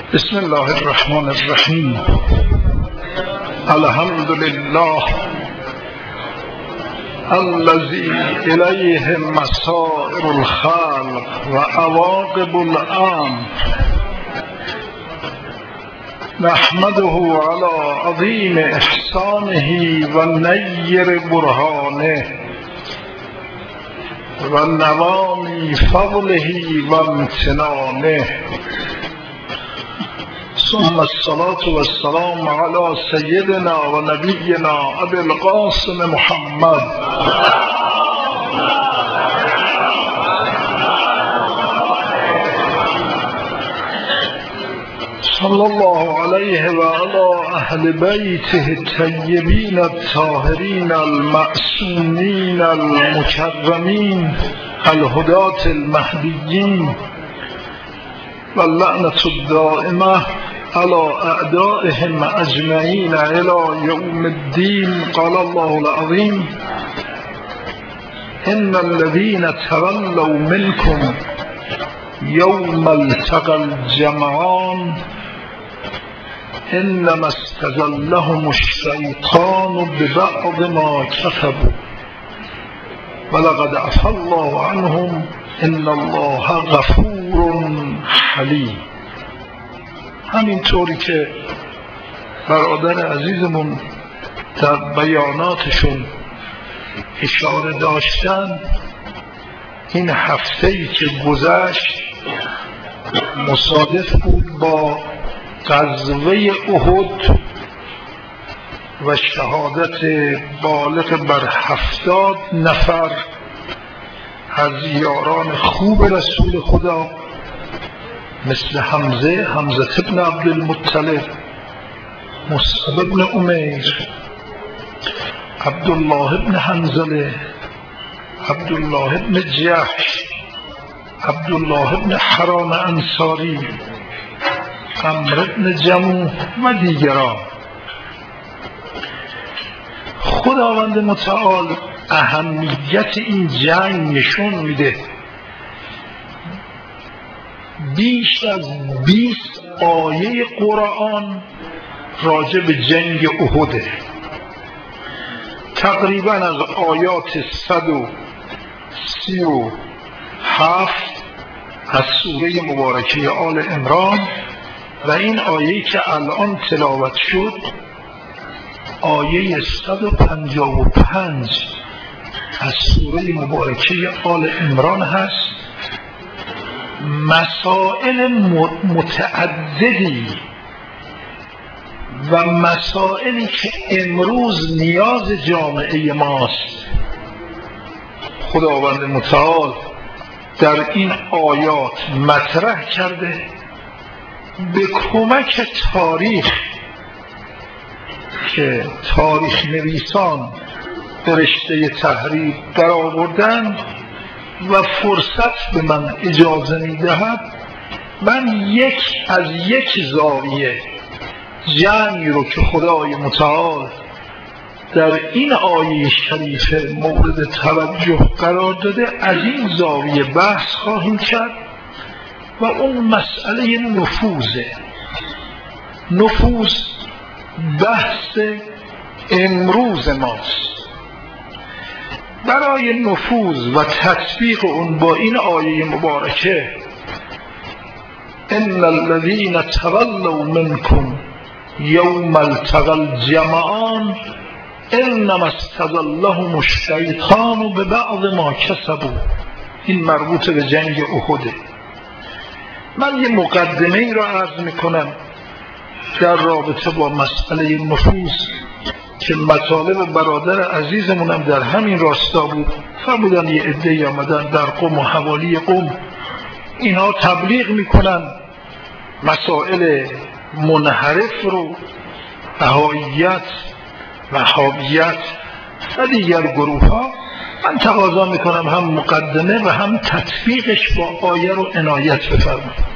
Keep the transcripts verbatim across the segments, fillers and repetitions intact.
بسم الله الرحمن الرحیم. الحمد لله الذي الیه مصائر الخلق و عواقب الامر، نحمده على عظیم احسانه و نیر برهانه و نوام فضله و امتنانه، ثم الصلاة والسلام على سيدنا و نبینا ابی القاسم محمد صلی الله علیه و علی اهل بیته الطیبین الطاهرین المعصومین المکرمین الهداة المهدیین و اللعنة الدائمة على اعدائهم اجمعین الى یوم الدین. قال الله العظیم: ان الذين تولوا منكم يوم التقى الجمعان انما استزلهم الشیطان ببعض ما كسبوا ولقد عفا الله عنهم ان الله غفور حلیم. همینطوری که برادر عزیزمون در بیاناتشون اشاره داشتن، این هفته‌ای که گذشت مصادف بود با غزوه احد و شهادت بالغ بر هفتاد نفر از یاران خوب رسول خدا، مثل حمزه حمزه ابن عبدالمطلب، مصعب ابن عمیر، عبدالله ابن حنظله، عبدالله ابن جحش، عبدالله ابن حرام انصاری، عمرو ابن جموح و دیگران. خداوند متعال اهمیت این جنگ نشون میده. بیش از بیست آیه قرآن راجع به جنگ احده. تقریبا از آیات صد و سی و هفت از سوره مبارکه آل عمران و این آیه‌ای که الان تلاوت شد آیه صد و پنجاه و پنج از سوره مبارکه آل عمران هست. مسائل متعددی و مسائلی که امروز نیاز جامعه ماست خداوند متعال در این آیات مطرح کرده. به کمک تاریخ که تاریخ نویسان به رشته تحریر در آوردن و فرصت به من اجازه میدهد، من یک از یک زاویه جنگی رو که خدای متعال در این آیه شریفه مورد توجه قرار داده از این زاویه بحث خواهیم کرد و اون مسئله نفوذه. نفوذ بحث امروز ماست. برای نفوذ و تطبیق اون با این آیه مبارکه ان الذين تولوا منكم يوم التقى الجمعان انما استزلهم الشیطان ببعض ما كسبوا، این مربوط به جنگ احده. من یه مقدمه ای را عرض میکنم در رابطه با مسئله نفوذ که مطالب برادر عزیزمونم در همین راستا بود. فرمودن یه عده‌ای آمدن در قم و حوالی قم، اینها تبلیغ میکنن مسائل منحرف رو، بهائیت، وهابیت و دیگر گروه ها. من تقاضا میکنم هم مقدمه و هم تطبیقش با آیه رو عنایت بفرمایید.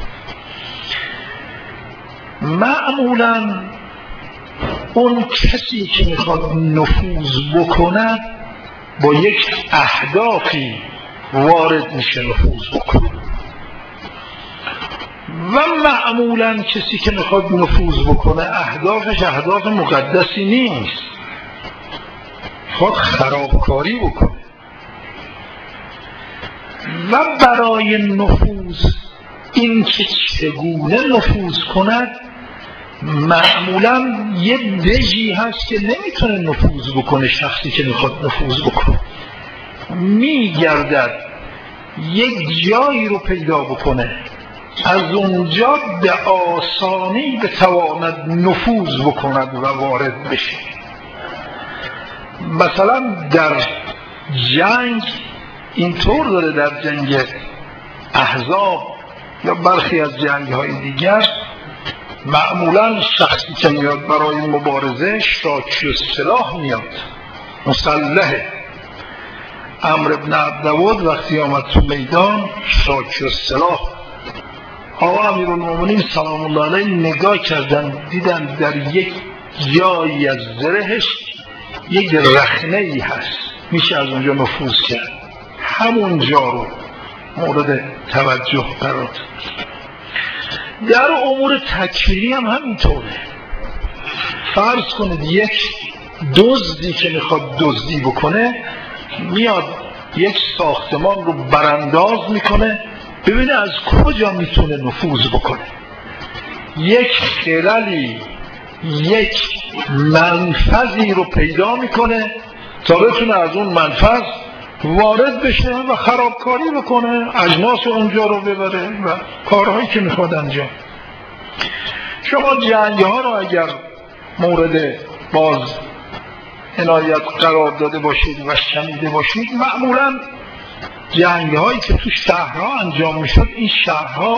معمولاً اون کسی که میخواد نفوذ بکنه با یک اهدافی وارد میشه نفوذ بکنه. و معمولا کسی که میخواد نفوذ بکنه اهدافش اهداف مقدسی نیست، خود خرابکاری بکنه و برای نفوذ این که چگونه نفوذ کند معمولا یه دژی هست که نمیتونه نفوذ بکنه. شخصی که میخواد نفوذ بکنه میگردد یک جایی رو پیدا بکنه از اونجا به آسانی بتواند نفوذ بکند و وارد بشه. مثلا در جنگ اینطور داره، در جنگ احزاب یا برخی از جنگ های دیگر معمولا شخصی که میاد برای مبارزه شاکی و سلاح میاد، مسلحه. عمرو بن عبدود وقتی آمد تو میدان شاکی و سلاح، آقا امیرالمومنین سلام الله علیه نگاه کردن دیدن در یک جایی از زرهش یک رخنه ای هست میشه از اونجا نفوذ کرد، همون جا رو مورد توجه قرار داد. در امور تکفیری هم همینطوره. فرض کنید یک دزدی که میخواد دزدی بکنه میاد یک ساختمان رو برانداز میکنه ببینه از کجا میتونه نفوذ بکنه، یک خللی یک منفذی رو پیدا میکنه تا بتونه از اون منفذ وارد بشه و خرابکاری بکنه، اجناس اونجا رو ببره و کارهایی که میخواد انجام. شما جنگ ها رو اگر مورد باز عنایت قرار داده باشید و شنیده باشید، معمولا جنگ هایی که تو شهرها انجام میشد این شهرها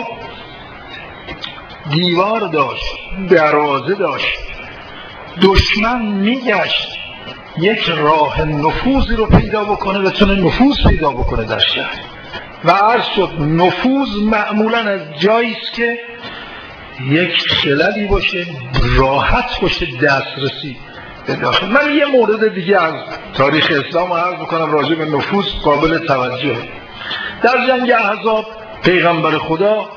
دیوار داشت، دروازه داشت، دشمن میگشت یک راه نفوذی رو پیدا بکنه بتونه نفوذ پیدا بکنه در شهر و عرض شد نفوذ معمولا از جایی است که یک خللی باشه، راحت باشه دسترسی به داخل. من یه مورد دیگه از تاریخ اسلام رو عرض بکنم راجع به نفوذ قابل توجه. در جنگ احزاب پیغمبر خدا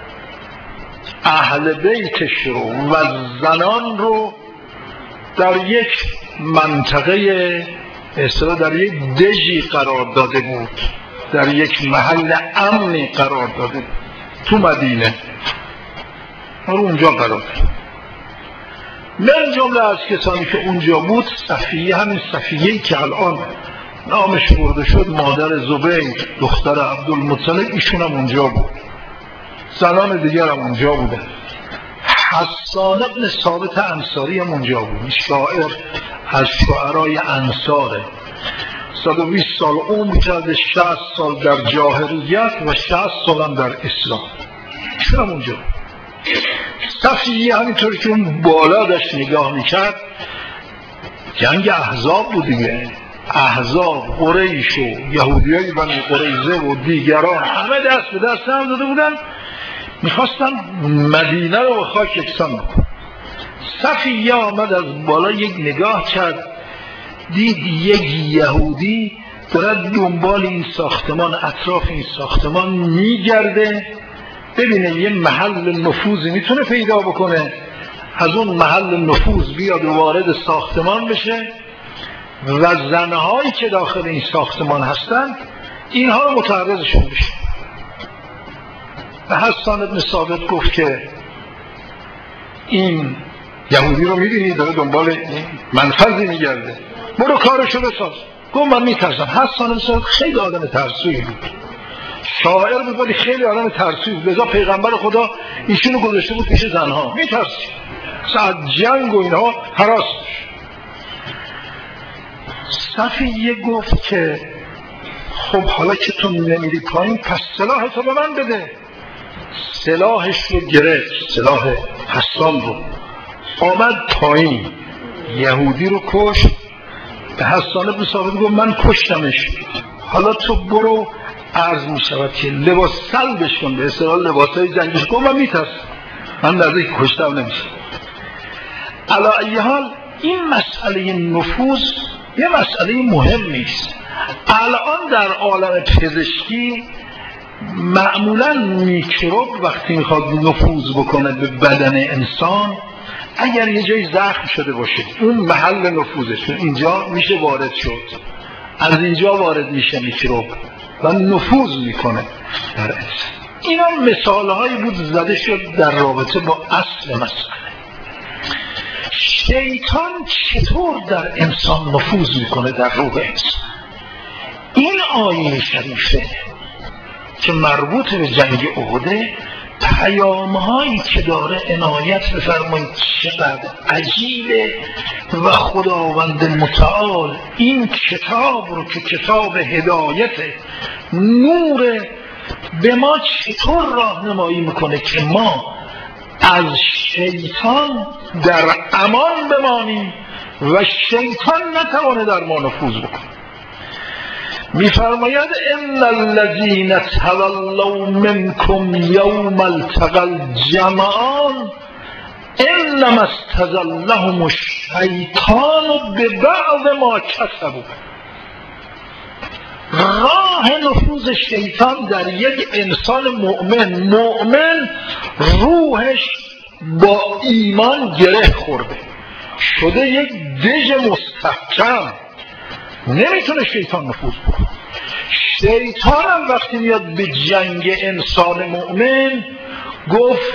اهل بیتش رو و زنان رو در یک منطقه اصلا در یک دژی قرار داده بود، در یک محل امنی قرار داده بود تو مدینه رو اونجا قرار داد. من جمله از کسانی که اونجا بود صفیه، همین صفیه‌ای که الان نامش برده شد مادر زبیر دختر عبدالمطلب، ایشون هم اونجا بود، زنان دیگر هم اونجا بودن. حسان ابن ثابت انصاری هم اونجا بود، شاعر از شعرای انصاره، صد و بیست سال عمر کرده، شصت سال در جاهلیت و شصت سال هم در اسلام، ایشون هم اونجا بود. صفیه همینطور که اون بالا داشت نگاه میکرد، جنگ احزاب بود دیگه، احزاب قریش و یهودی های بنی قریظه و دیگران همه دست به دست هم داده بودن، میخواستن مدینه رو به خاک یکسان بکن. صفیه آمد از بالا یک نگاه کرد، دید یک یهودی دارد دنبال این ساختمان، اطراف این ساختمان میگرده ببینه یه محل نفوذی میتونه پیدا بکنه، از اون محل نفوذ بیاد و وارد ساختمان بشه و زنهایی که داخل این ساختمان هستن اینها رو متعرضشون بشه. و حسان ابن ثابت گفت که این یهودی رو میبینی داره دنبال منفذی میگرده، برو کارشو بساز. گفت من میترسم. حسان ابن ثابت خیلی آدم ترسویی بود، شاعر بود ولی خیلی آدم ترسویی بود، لذا پیغمبر خدا ایشونو گذاشته بود پیش زنها، میترسی ساعت جنگ و اینها هراس. صفیه گفت که خب حالا که تو نمیری پایین پس سلاح تو به من بده. سلاحش رو گرفت، سلاح حسان رو، آمد پایین، یهودی رو کشت. به حسان ابن ثابت گفت من کشتمش، حالا تو برو. عرض می شود که لباس سلبش کن، به اصطلاح لباسای جنگیش کن. من میترسم، من نزدیک کشتم نمیشه. علی ای حال این مسئله نفوذ یه مسئله مهم نیست. الان در عالم پزشکی معمولا میکروب وقتی میخواد نفوذ بکنه به بدن انسان، اگر یه جای زخم شده باشه اون محل نفوذش اینجا میشه وارد شد، از اینجا وارد میشه میکروب و نفوذ میکنه در انسان. اینا مثال هایی بود زده شد در رابطه با اصل مسئله. شیطان چطور در انسان نفوذ میکنه در روح انسان؟ این آیه شریفه که مربوط به جنگ احده، پیام‌هایی که داره عنایت بفرمایید چقدر عجیبه و خداوند متعال این کتاب رو که کتاب هدایت نور به ما چطور راهنمایی میکنه که ما از شیطان در امان بمانیم و شیطان نتوانه در ما نفوذ بکنه. میفرماید ان الذين تولوا منكم يوم التقى الجمعان انما استزلهم الشیطان ببعض ما کسبوا. راه نفوذ شیطان در یک انسان مؤمن، مؤمن روحش با ایمان گره خورده شده یک دژ مستحکم، نمیتونه شیطان نفوذ بکنه. شیطان هم وقتی میاد به جنگ انسان مؤمن گفت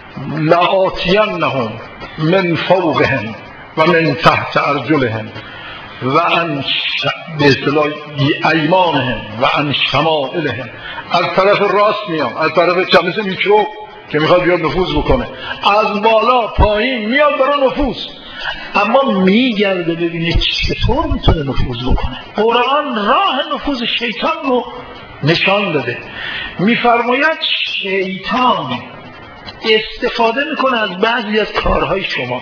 لآتینهم من فوقهم و من تحت ارجلهم و عن به اصطلاح ایمانهم و عن شمائلهم. از طرف راست میام، از طرف چپ، مثل میکروب که میخواد بیاد نفوذ بکنه، از بالا پایین میاد برای نفوذ، اما میگرده ببینه چطور میتونه نفوذ بکنه. قرآن راه نفوذ شیطان رو نشان داده. میفرماید شیطان استفاده میکنه از بعضی از کارهای شما.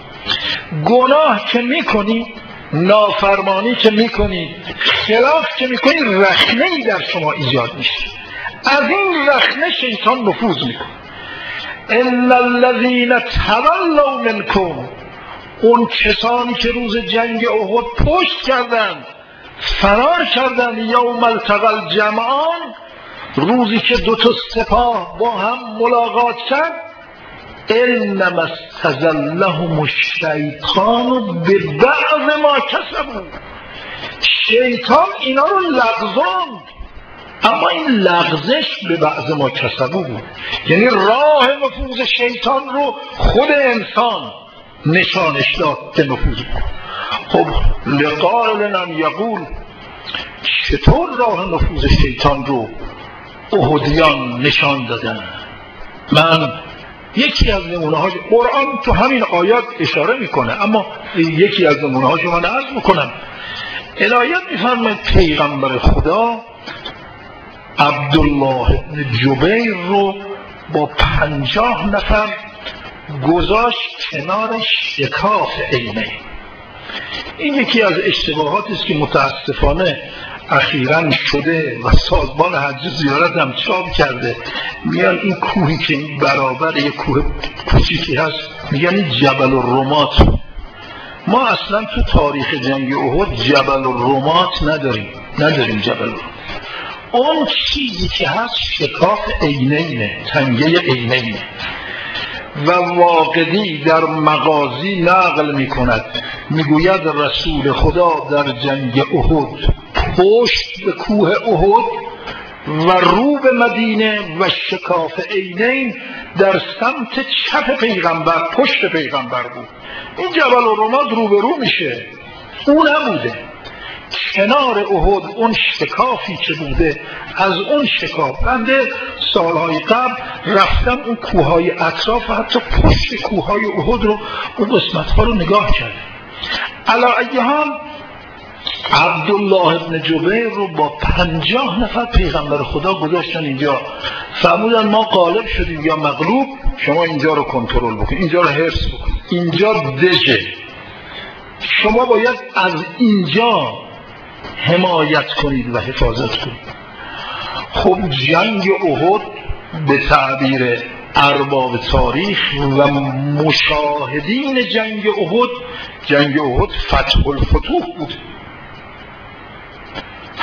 گناه که میکنی، نافرمانی که میکنی، خلاف که میکنی، رخنه‌ای در شما ایجاد میشه. از این رخنه شیطان نفوذ میکنه. ان الذين تولوا منكم، اون کسانی که روز جنگ احد پشت کردند، فرار کردند، یوم التقى الجمعان، روزی که دو تا سپاه با هم ملاقات کرد، انما استزلهم الشیطان ببعض ما کسبوا. شیطان اینا رو لغزاند، اما این لغزش به بعض ما کسبوا بود، یعنی راه نفوذ شیطان رو خود انسان نشانش داد که نفوذ بود. خب لقائل ان یقول، چطور راه نفوذ شیطان رو احدیان نشان دادن؟ من یکی از نمونه های قرآن تو همین آیات اشاره میکنه، اما یکی از نمونه هاشو من عرض میکنم. الایات میفرماید پیغمبر خدا عبدالله بن جبیر رو با پنجاه نفر گذاشت کنار شکاف عینه. این یکی از اشتباهاتی است که متاسفانه اخیراً شده و سازمان حج زیارت هم چاپ کرده. میان این کوهی که این برابر یک کوه کوچیکی هست میگن این جبل الرمات. ما اصلا تو تاریخ جنگ احد جبل الرمات نداریم، نداریم جبل الرمات. اون چیزی که هست شکاف عینینه، تنگه عینینه. و واقعی در مغازی نقل می کند، میگوید رسول خدا در جنگ احد پشت به کوه احد و رو به مدینه و شکاف عینین در سمت چپ پیغمبر، پشت پیغمبر بود. این جبل الرمات رو به رو میشه، اون نبوده. کنار احد اون شکافی که بوده، از اون شکاف بنده سالهای قبل رفتم اون کوههای اطراف و حتی پشت کوههای احد رو، اون قسمتها رو نگاه کردم. علی ای حال عبدالله ابن جبیر رو با پنجاه نفر پیغمبر خدا گذاشتن اینجا، فرمودن ما غالب شدیم یا مغلوب، شما اینجا رو کنترل بکنید، اینجا رو حفظ بکنید، اینجا دژه، شما باید از اینجا حمایت کنید و حفاظت کنید. خب جنگ احد به تعبیر ارباب تاریخ و مشاهدین جنگ احد، جنگ احد فتح الفتوح بود. همون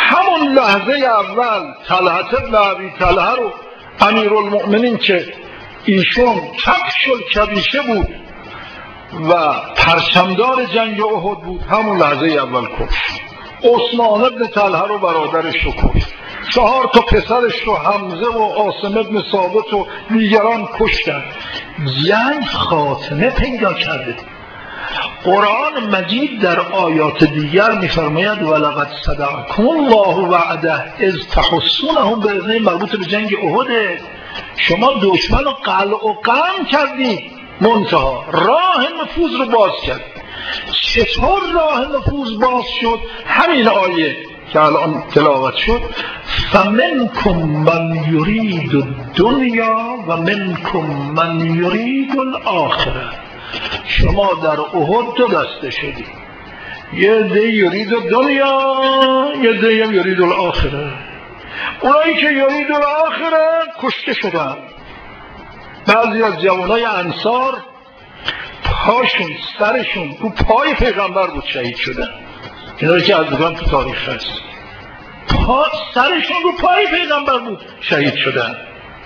همون لحظه اول طلحه بن ابی طلحه رو امیرالمؤمنین که ایشون کفش الکبیشه بود و پرچمدار جنگ احد بود، همون لحظه اول کشت. عثمان بن طلحه رو برادرش رو کشت. چهار تا پسرش رو حمزه و عاصم بن ثابت و دیگران کشتن. جنگ خاتمه پیدا کرده. قرآن مجید در آیات دیگر می‌فرماید ولقد صدقکم الله وعده اذ تحسونهم باذنه، مربوط به جنگ احد. شما دشمن رو قلع و قم کردید، منتها راه نفوذ رو باز کرد. چطور راه نفوذ باز شد؟ همین آیه که الان تلاوت شد، فمنکم من یرید الدنیا و منکم من یرید الاخره. شما در احد دو دسته شدید، یه عده یرید الدنیا، یه عده یرید الاخره. اونایی که یرید الاخره کشته شدن. بعضی از جوانای انصار پاشون سرشون رو پای پیغمبر بود شهید شدن. اینا که از بگم تو تاریخ هست، پا سرشون رو پای پیغمبر بود شهید شدن.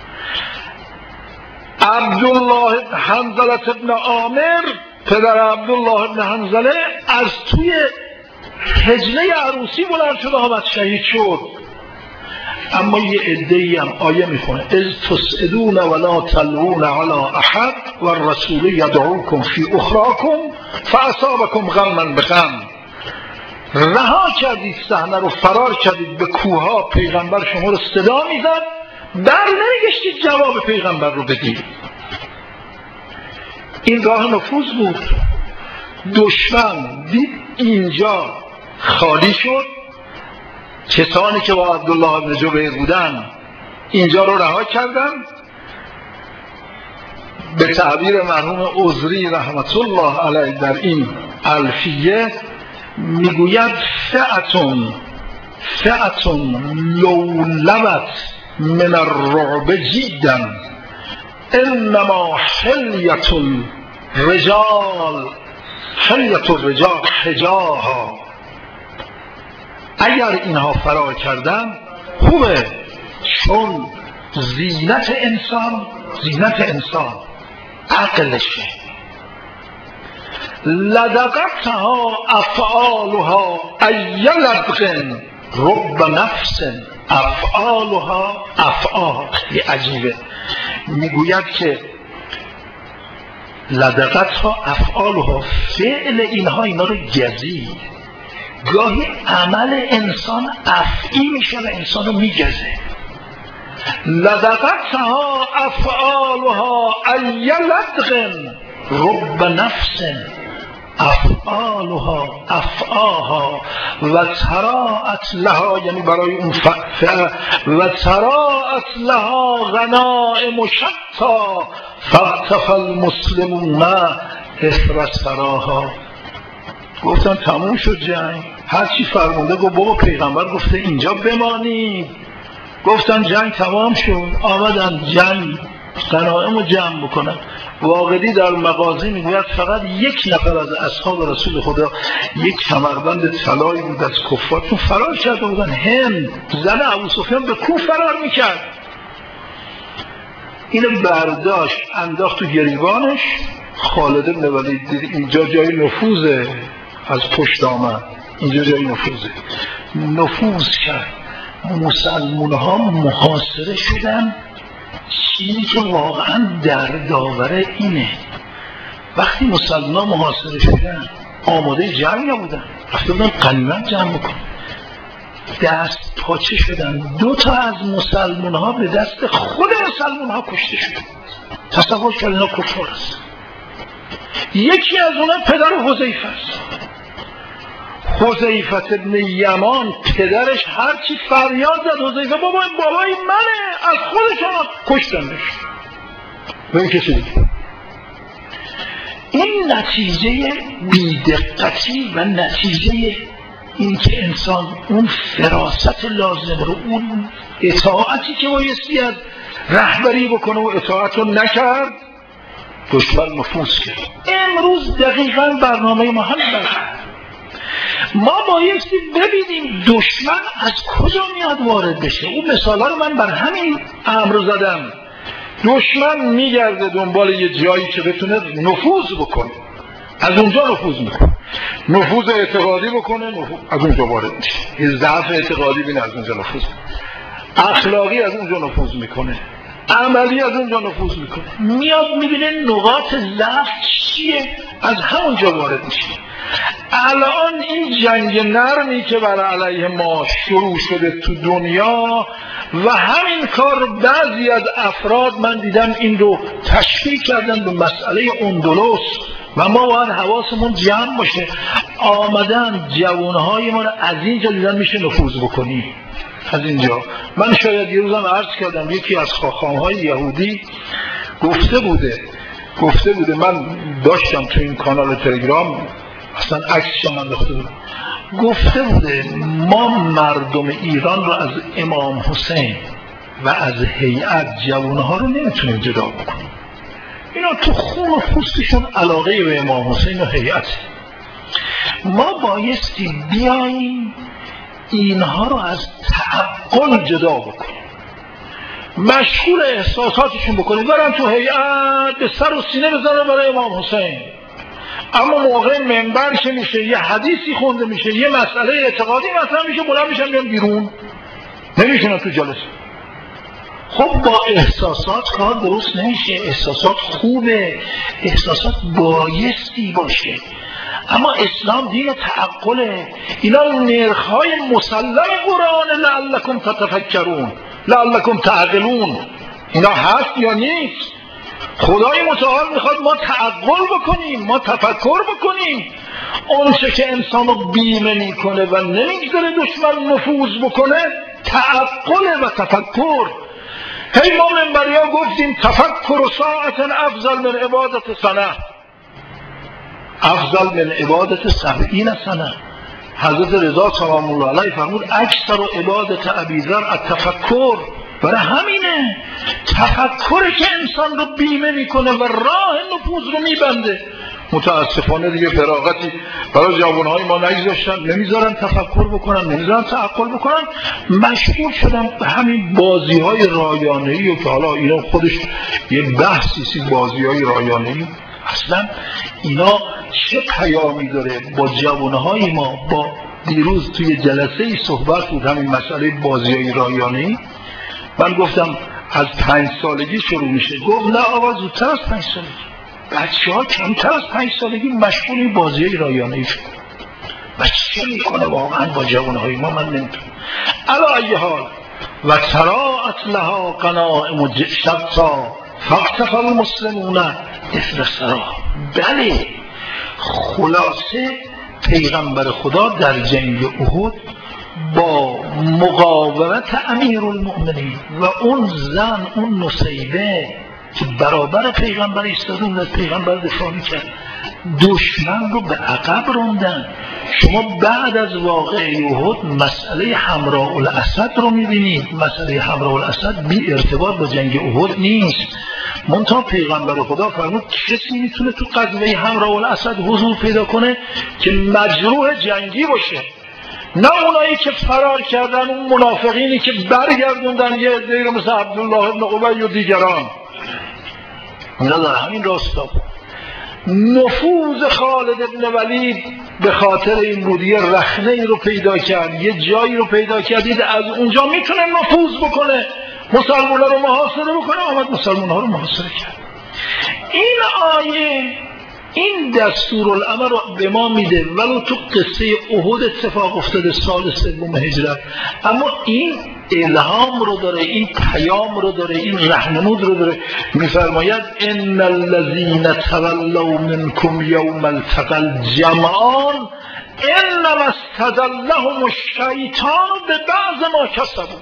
عبدالله حنظله ابن عامر، پدر عبدالله ابن حنظله، از توی حجله عروسی بلند شده آمد شهید شد. اما یه عده‌ای هم آیه میخونه اذ تسعدون ولا تلوون علی احد والرسول یدعوکم فی اخراکم فاصابکم غما بغم. رها کردید صحنه رو، فرار کردید به کوها، پیغمبر شما رو صدا میزد، بر نمیگشتید جواب پیغمبر رو بدید. این راه نفوذ بود. دشمن دید اینجا خالی شد، کسانی که با عبدالله ابن جبیر بودن اینجا رو رها کردن. به تعبیر مرحوم عذری رحمت الله علیه در این الفیه میگوید فئتون فئتون لولبت من الرعب جدا انما حلیت الرجال حلیت الرجال حجاها. اگر اینها فرار کردن خوبه، چون زینت انسان زینت انسان عقلشه. لدغتها افعالها ای لدغ رب نفس افعالها افعال. خیلی عجیبه، میگوید که لدغتها افعالها، فعل اینها اینا رو گزید. گاهی عمل انسان افعی میشه و انسان رو میگزه. لدغتها افعالها ای لدغ رب نفس افعالها افعاها و تراءت لها، یعنی برای اون فعل، و تراءت لها غنائم شتا فاقتفى المسلمون اثر سراها. گفتن تموم شد جنگ، هرچی فرمانده گفت بابا پیغمبر گفته اینجا بمانید. گفتن جنگ تمام شد، آمدن جنگ غنایم رو جمع بکنن. واقعی در مغازی میگوید فقط یک نفر از اصحاب رسول خدا یک کمربند طلایی بود از کفار، چون فرار کرده بودن. هند زن ابو سفیان به کوه فرار میکرد، اینو برداشت انداخت تو گریبانش. خالد بن ولید دید اینجا جای نفوذه، از پشت آمد اینجا جای نفوذه، نفوذ کرد. مسلمون ها محاصره شدن. چیزی که واقعا دردآور اینه، وقتی مسلمان ها محاصره شدن آماده جنگ نبودن، رفته بودن غنیمت جمع بکن، دست پاچه شدن. دو تا از مسلمان ها به دست خود مسلمان ها کشته شدن. تصور کردن اینا کفار است. یکی از اونها پدر حذیفه است. حذیفه ابن یمان پدرش هرچی فریاد زد حذیفه بابا بابای منه، از خودشان کشتنش. ببین کسی دیگه. این نتیجه بی‌دقتی و نتیجه این که انسان اون فراست لازم رو، اون اطاعتی که بایستی از رهبری بکنه و اطاعت رو نکرد، دشمن نفوذ کرد. امروز دقیقاً برنامه ما همین است. ما بایستی ببینیم دشمن از کجا میاد وارد بشه. اون مثالا رو من بر همین امر زدم. دشمن میگرده دنبال یه جایی که بتونه نفوذ بکنه، از اونجا نفوذ میکنه، نفوذ اعتقادی بکنه، نفوذ از اونجا وارد میشه، یه ضعف اعتقادی بینه از اونجا نفوذ میکنه، اخلاقی از اونجا نفوذ میکنه، عملی از اونجا نفوذ میکنه، میاد میبینه نقاط ضعف چیه، از همونجا وارد میشه. الان این جنگ نرمی که برای علیه ما شروع شده تو دنیا و همین کار بعضی از افراد من دیدم این رو تشبیه کردن به مسئله اندلس و ما باید حواسمون جمع باشه. آمدن جوانهای ما رو از اینجا دیدن میشه نفوذ بکنی، از اینجا. من شاید یه روزم عرض کردم یکی از خاخامهای یهودی گفته بوده گفته بوده من داشتم تو این کانال تلگرام، اصلا عکسش هم انداخته بودم، گفته بوده ما مردم ایران رو از امام حسین و از هیئت جوانها رو نمیتونیم جدا بکنیم. اینا تو خون و پوستشون علاقه به امام حسین و هیئت. ما بایستی بیاییم اینها رو از تعقل جدا بکنیم، مشغول احساساتشون بکنیم، برن تو هیئت به سر و سینه بزنن برای امام حسین، اما موقع منبر که میشه یه حدیثی خونده میشه، یه مسئله اعتقادی مثلا میشه، بلند میشن میان بیرون، نمیشونن تو جلسه. خب با احساسات کار درست نمیشه. احساسات خوبه، احساسات بایستی باشه، اما اسلام دین تعقله. اینا نرخ‌های مسلم قرآن، لعلکم تتفکرون لعلکم تعقلون، اینا هست یا نیست؟ خدای متعال میخواد ما تعقل بکنیم، ما تفکر بکنیم. اون چه که انسان رو بیمه میکنه و نمیگذاره دشمن نفوذ بکنه تعقل و تفکر. هی ما منبری ها گفتیم تفکر و ساعت افضل من عبادت سنه، افضل من عبادت سبعین سنه. حضرت رضا سلام الله علیه فرمود اکثر عبادت ابی ذر التفکر. برای همینه تفکر که انسان رو بیمه میکنه و راه نفوذ رو میبنده. متاسفانه دیگه فراغتی برای جوانهای ما نگذاشتن، نمیذارن تفکر بکنن، نمیذارن تعقل بکنن، مشغول شدن به همین بازی های رایانه‌ای. و که حالا اینا خودش یه بحثی سی بازی های رایانه‌ای، اصلا اینا چه پیامی داره با جوانهای ما؟ با دیروز توی جلسه ای صحبت بود همین مسئله بازی های رایانه‌ای. من گفتم از پنج سالگی شروع میشه. گفت نه آقا زودتر از پنج سالگی. بچه ها کمتر از پنج سالگی مشغول بازی های رایانه‌ای شد. و چه میکنه واقعا با جوانهای ما من نمیتونم. علا ای حال و تراعت لها غنائم شتا فاقتفى المسلمون اثر سرا. بله، خلاصه پیغمبر خدا در جنگ احد با مقاومت امیرالمؤمنین و اون زن، اون نصیبه که برابر پیغمبر ایستاده و از پیغمبر دفاع میکرد، دشمن رو به عقب راندن. شما بعد از واقعه احد مسئله حمراء الاسد رو میبینید. مسئله حمراء الاسد بی ارتباط با جنگ احد نیست. منتها پیغمبر خدا فرمود کسی میتونه تو غزوه حمراء الاسد حضور پیدا کنه که مجروح جنگی باشه، نه اونایی که فرار کردن، اون منافقینی که برگردوندن یه عده‌ای رو مثل عبدالله ابن ابی و دیگران. اینا در همین راستا نفوذ خالد ابن ولید به خاطر این بود یه رخنه‌ای رو پیدا کرد، یه جایی رو پیدا کردید از اونجا میتونه نفوذ بکنه، مسلمان ها رو محاصره بکنه. آمد مسلمان ها رو محاصره کرد. این آیه این دستورالامر رو به ما میده، ولو تو قصه احد اتفاق افتاده سال سوم هجرت، اما این الهام رو داره، این پیام رو داره، این راهنمود رو داره. میفرماید ان الذين تولوا منكم يوم التقى الجمعان انما استزلهم الشیطان ببعض ما کسبوا.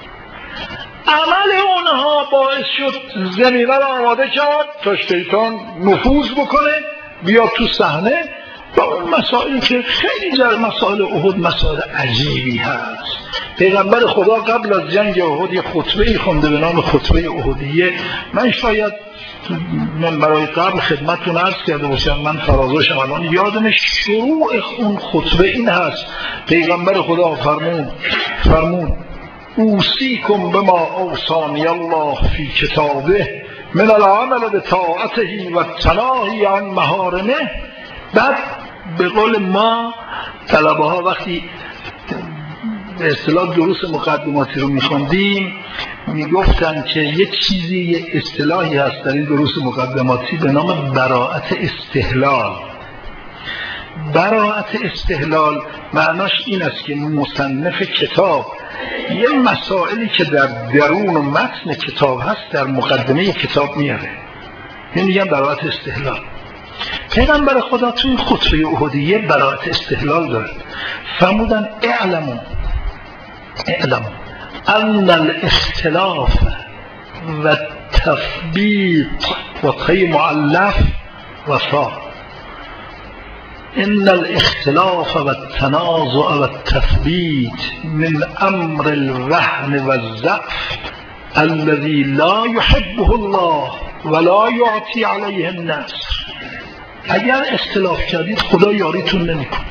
عمل اونها باعث شد زمینه رو آماده کرد تا شیطان نفوذ بکنه، بیاد تو صحنه با اون مسائلی که خیلی در مسائل احد مسائل عجیبی هست. پیغمبر خدا قبل از جنگ احد یه خطبه‌ای خونده به نام خطبه احدیه. من شاید من برای قبل خدمتتون عرض کرده باشم، من فرازاشم الان یادم. شروع اون خطبه این هست، پیغمبر خدا فرمود فرمود اوصیکم بما اوصانی الله فی کتابه من العمل بطاعته و التناهی عن محارمه. بعد به قول ما طلبه ها وقتی به اصطلاح دروس مقدماتی رو میخوندیم میگفتن که یک چیزی، یک اصطلاحی هست در این دروس مقدماتی به نام براءت استحلال. براءت استحلال معناش این است که مصنف کتاب یه مسائلی که در درون و متن کتاب هست در مقدمه کتاب میاره، این میگن براءت استحلال. پیغمبر خدا توی خطبه احدیه براءت استحلال داره. فرمودن اعلموا اعلموا ان الاختلاف و التثبیت و طی معلف وفا. ان الاختلاف و التنازع و التثبیت من امر الوهن و الضعف الذي لا يحبه الله ولا يعطي عليه النصر. اگر اختلاف کردید خدا یاریتون نمیکنه.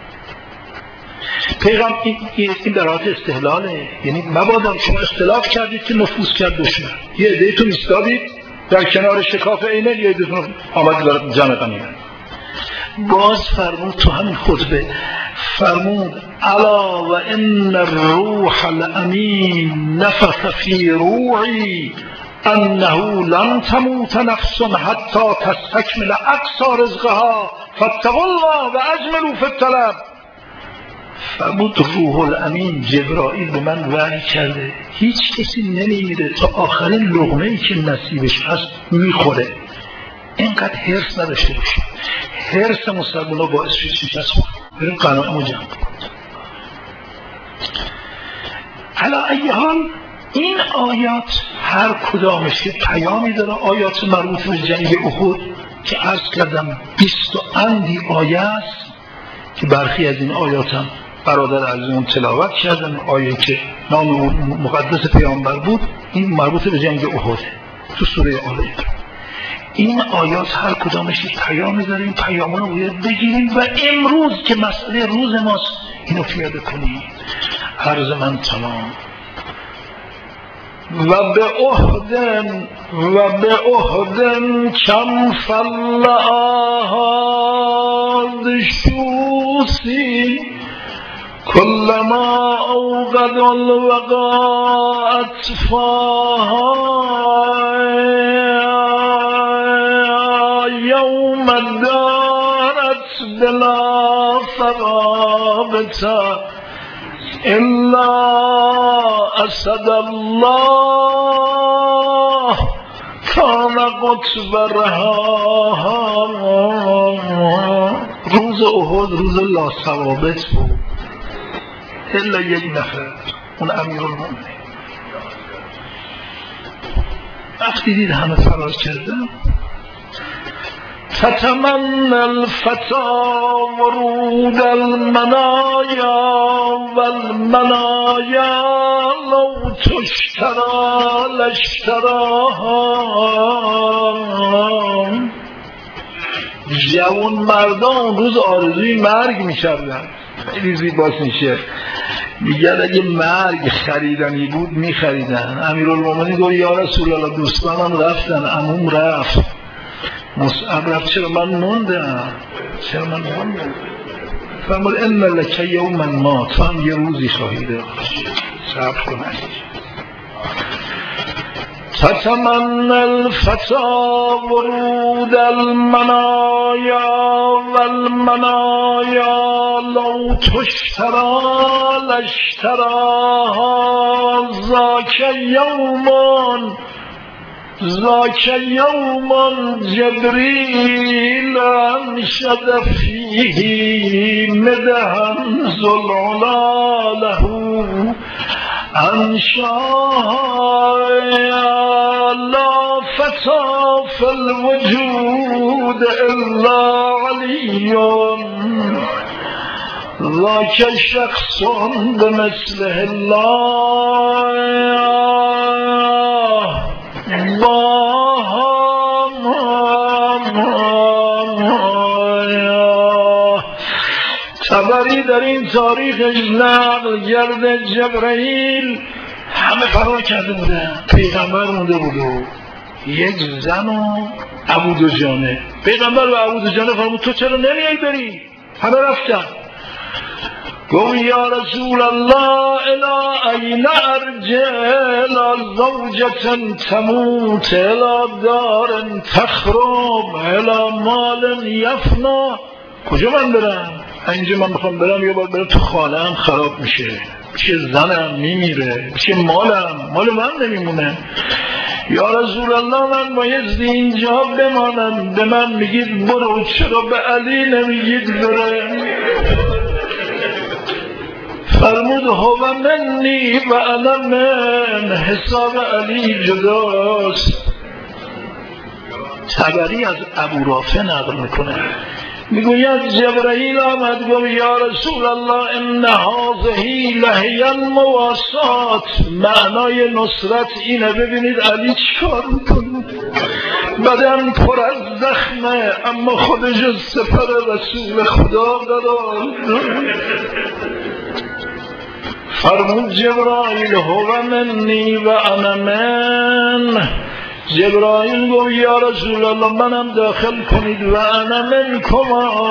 پیغام این, این براءت استحلاله، یعنی مبادا شما اختلاف کردید که نفوذ کرد دشمن، یه عده‌تون ایستادید در کنار شکاف عینه، یه عده‌تون آمد دارد جمع غنیمت. باز فرمود تو همین خطبه فرمود الا و ان الروح الامین نفث فی روعی انه لن تموت نفس حتی تستکمل اقصى رزقها فاتقوا الله و اجملوا فی الطلب. فرمود روح الامین جبرائیل به من وحی کرده هیچ کسی نمیمیره تا آخرین لقمه‌ای که نصیبش هست میخوره. اینقدر حرص نداشته باشید. حرص مسلمان‌ها باعث شد شکست بریم قناعمو جمع کنید. علی ای حال این آیات هر کدامش پیامی داره. آیات مربوط به جنگ احد که عرض کردم بیست و اندی آیه است که برخی از این آیات هم برادر عزیزمون تلاوت کردن. آیه که نام مقدس پیامبر بود این مربوط به جنگ احد تو سوره آل عمران. این آیات هر کدامش پیامی داره. این پیاما رو باید بگیریم و امروز که مسئله روز ماست اینو پیاده کنیم. عرض من تمام. و به احدن و به احدن کم فلعاد شوسی کلما اوقد الوقا اطفاها یوم دارت بلا ثوابتا الا اسد الله کان قطب رهاها. روز احد روز لا ثوابت بود الا یک نفر، اون امیرالمومنین. وقتی دید همه فرار کردن فتمنى الفتى ورود المنايا والمنايا لو تشترى لاشتراها. جوان مردان روز آرزوی مرگ می‌کردن. خیلی زیباست میشه. میگن اگه مرگ خریدنی بود می‌خریدن. امیرالمومنین گفت یا رسول الله دوستانم رفتن، عموم رفت، مصعب رفت، چرا من موندم؟ چرا من موندم؟ فرمود ان لک یوما ما، تو هم یه روزی خواهی داشت، صبر کن. فتمنى الفتى ورود المنايا والمنايا لو تشترى لاشتراها ذاك يوم ذاك يوم جبريل انشد فيه مدحا ذو العلا له انشاء لا فتى في الوجود الا علي ذاک شخص بمثل الله طبری در این تاریخش نقل گرد جبرائیل همه فرار کرده بودن، پیغمبر مونده بود و یک زن و ابو دجانه. پیغمبر و ابو دجانه فرمود تو چرا نمیای بری؟ همه رفتن. گفت یا رسول الله الی این ارجع الی زوجة تموت الی دار تخرب الی مال یفنا. کجا من برم؟ اینجا من بخوام برم یا باید برم تو خانه‌ام خراب میشه، میشه زنم میمیره، میشه مالم مال من نمیمونه. یا رسول الله من بایستی اینجا بمانم، به من میگید برو، چرا به علی نمیگید بره؟ فرمود هو منی و انا من، حساب علی جداست. طبری از ابو رافع نقل میکنه، میگوید جبرائیل آمد گفت یا رسول الله ان هذه لهی المواسات، معنای نصرت اینه. ببینید علی چیکار میکنه، بدن پر از زخمه اما خودش سپر رسول خدا قرار. فرمود جبرائیل هو منی و انا من. جبرائیل گفت یا رسول الله منم داخل کنید و انا منکم.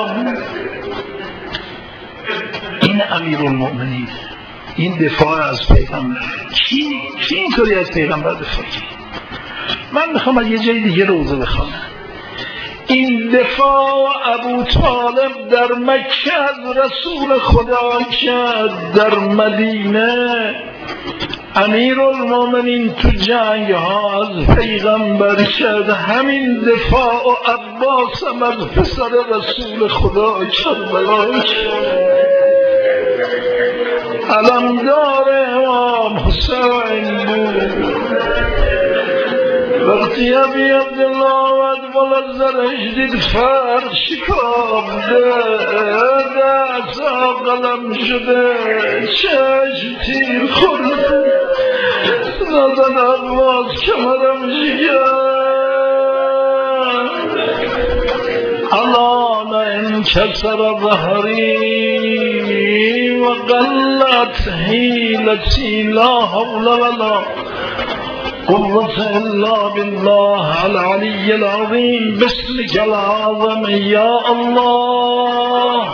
این امیرالمؤمنین، این دفاع از پیغمبر. کی کی اینطوری از پیغمبر دفاع کرد؟ من میخوام از یه جای دیگه روزه بخونم. این دفاع ابو طالب در مکه از رسول خدا کرد، در مدینه امیرالمؤمنین تو جنگ ها از پیغمبر کرد. همین دفاع و عباس هم از پسر رسول خدا کربلا کرد. علمدار امام حسین بود. وقتی ابی عبدالله آمد بالا زرش دید فرد شکافته، دستا قلم شده، چشم تیر خورده، نازن عباس کمرم شکست. الا لئن کسر ظهری و قلت حیلتی لا حول ولا قوة الا بالله العلی العظیم باسمک العظم یا الله.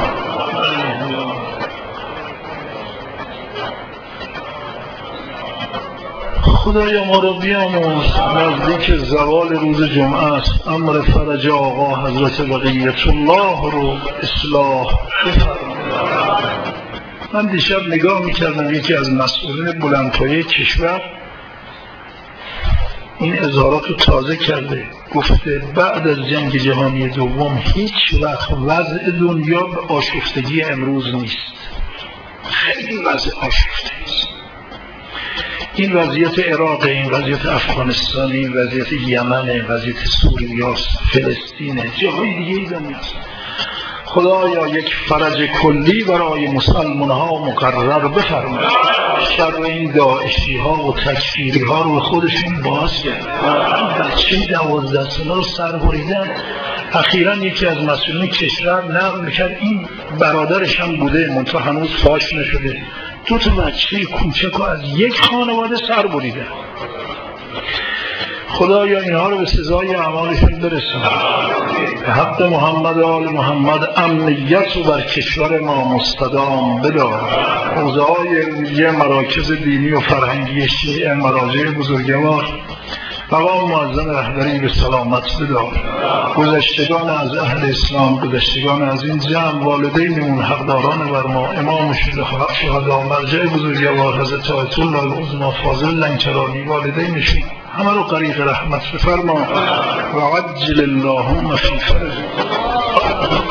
خدایا ما رو بیاموز. نزدیک زوال روز جمعه است، امر فرج آقا حضرت بقیت الله رو اصلاح بفرمایید. من دیشب نگاه میکردم یکی از مسئولین بلندپایه کشور این اظهارات رو تازه کرده، گفته بعد از جنگ جهانی دوم هیچ وقت وضع دنیا به آشفتگی امروز نیست. خیلی وضع آشفته است. این وضعیت عراق، این وضعیت افغانستان، این وضعیت یمن، وضعیت سوریه، فلسطین، جاهای دیگه دنیاست. خدایا یک فرج کلی برای مسلمان ها مقرر بفرمای. شر این داعشی ها و تکفیری ها رو به خودشون باز کرد. بچه دوازده ساله رو سر بریدن. اخیراً یکی از مسئولین کشور نقل میکرد این برادرش هم بوده منتها هنوز فاش نشده، دو تا بچه کوچک رو از یک خانواده سر بریدن. خدایا اینها رو به سزای اعمالشون برسون. به حق محمد و آل محمد امنیت رو بر کشور ما مستدام بدار. حوزه‌های علمیه، مراکز دینی و فرهنگی شیعه، مراجع بزرگوار، مقام معظم رهبری به سلامت بدار. گذشتگان از اهل اسلام، گذشتگان از این جمع، والدینمون حقداران بر ما، امام شهدا، مرجع بزرگوار حضرت آیت الله العظمی فاضل لنکرانی، والدینشون همه رو غریق رحمت بفرما و عجل اللهم فی فرج.